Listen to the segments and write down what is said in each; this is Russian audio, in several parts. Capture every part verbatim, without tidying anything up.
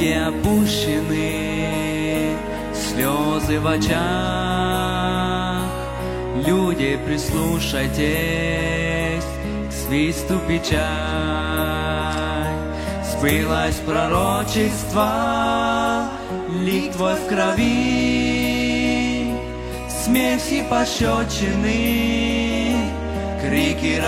руки опущены, слезы в очах. Люди, прислушайтесь к свисту печаль. Сбылось пророчество, лик твой в крови, смех и пощечины, крики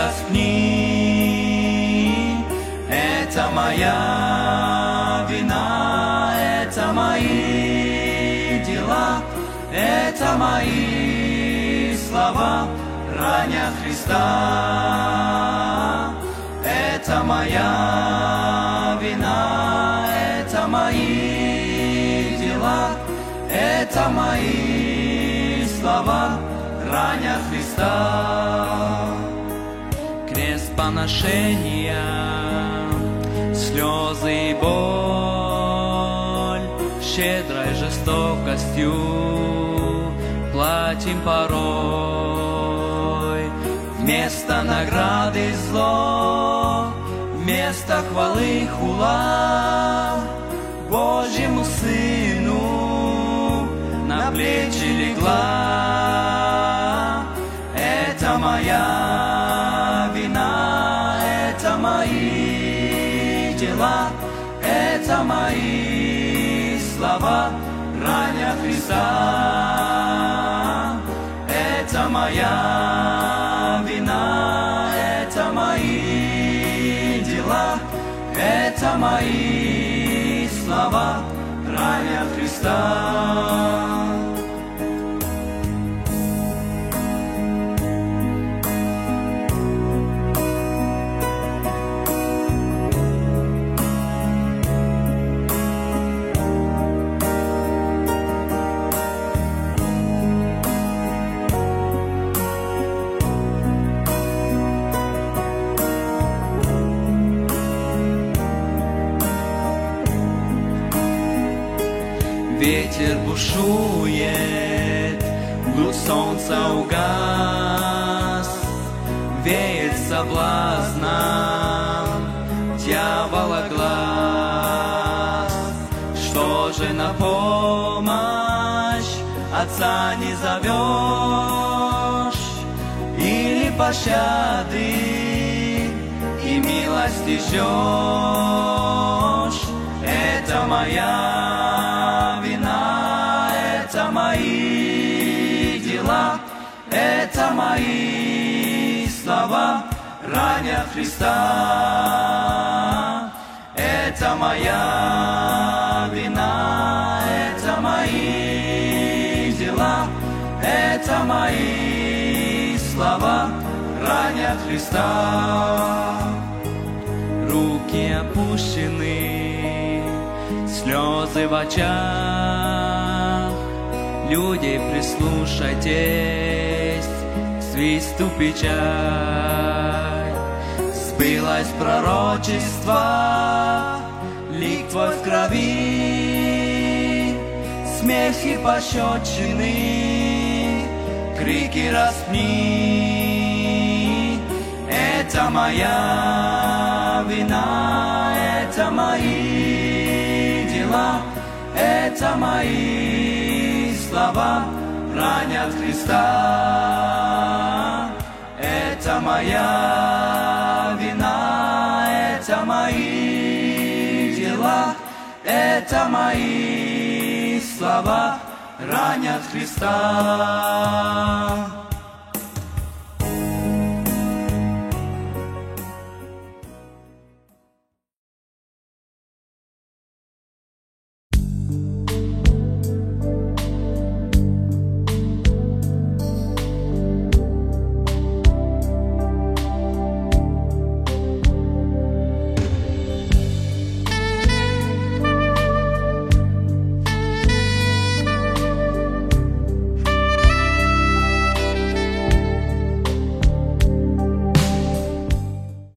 распни. Это моя вина, это мои дела, это мои слова, раня Христа. Это моя вина, это мои дела, это мои слова, раня Христа. Крест поношения, слезы и боль, щедрой жестокостью платим порой. Вместо награды зло, вместо хвалы хула Божьему Сыну на плечи легла. Это моя вина, это мои дела, это мои слова, раня Христа. Это моя вина, это мои дела, это мои слова, раня Христа. Ветер бушует, луч солнца угас, веет соблазном дьявола глаз. Что же на помощь Отца не зовешь, или пощады и милости ждешь? Это моя вина, это мои дела, это мои слова, раня Христа. Это моя вина, это мои дела, это мои слова, раня Христа. Руки опущены, слезы в очах. Люди, прислушайтесь к свисту печаль. Сбылось пророчество, лик твой в крови, смех и пощечины, крики распни. Это моя вина, это мои дела, это мои слова, ранят Христа. Это моя вина, это мои дела, это мои слова, ранят Христа.